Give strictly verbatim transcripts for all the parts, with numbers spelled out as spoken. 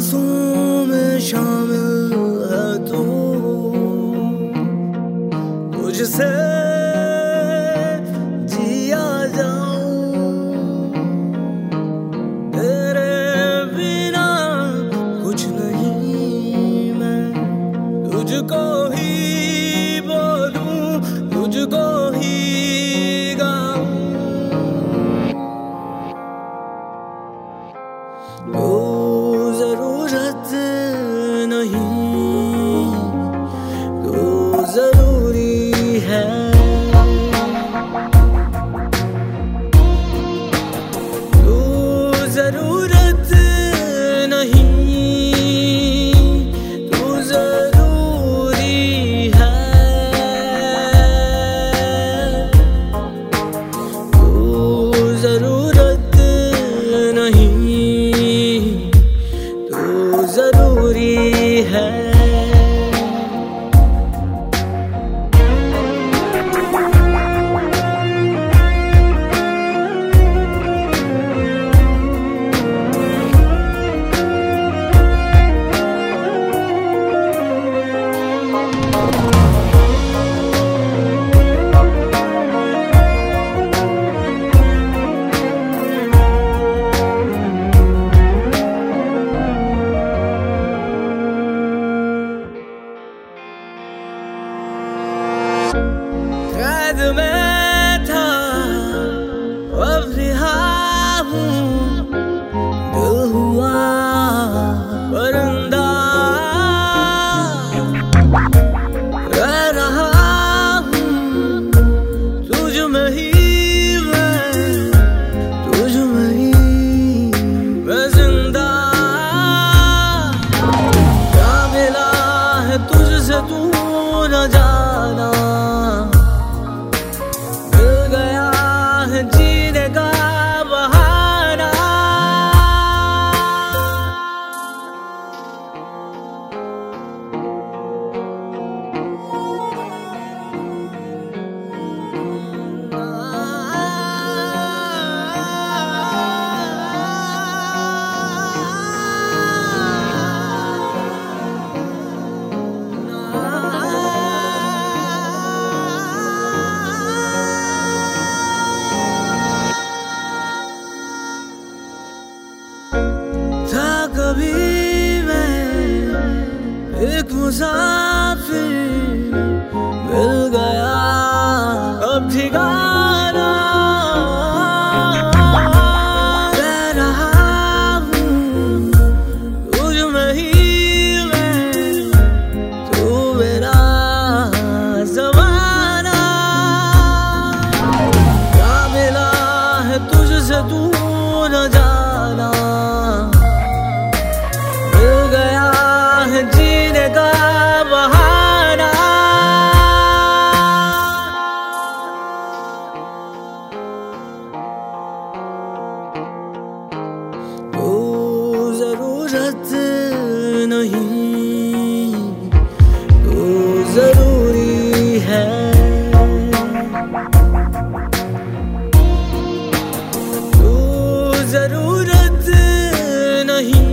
सांसों में शामिल है तू, तुझसे जिया जाऊं, तेरे बिना कुछ नहीं मैं, तुझको ही बोलूं, तुझको ही गाऊं। तो जरूरत नहीं, तो जरूरी है। तो जरूरत नहीं, तो जरूरी है। तो जरूरत नहीं, तो जरूरी है। कैद में था अब रिहा हूँ, दिल हुआ परिंदा, रह रहा हूँ तुझ में ही मैं, तुझ में ही मैं जिंदा। क्या मिला है तुझसे तू न जाना, जीने का बहाना। कभी मैं एक मुसाफिर, मिल गया अब ठिकाना, रह रहा हूँ तुझ में ही मैं, तू मेरा ज़माना। क्या मिला है तुझसे तू न जाना, जीने का बहाना। तो जरूरत नहीं, तो जरूरी है। तो जरूरत नहीं,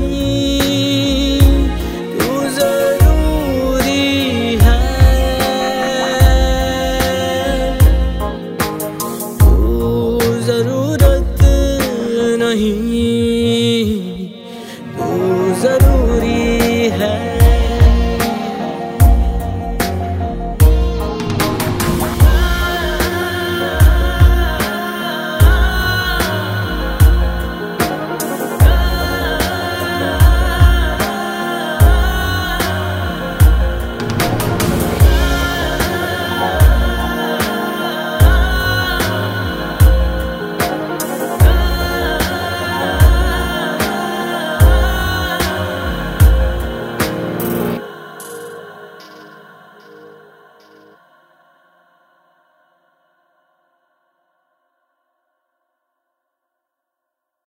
जरूरत नहीं।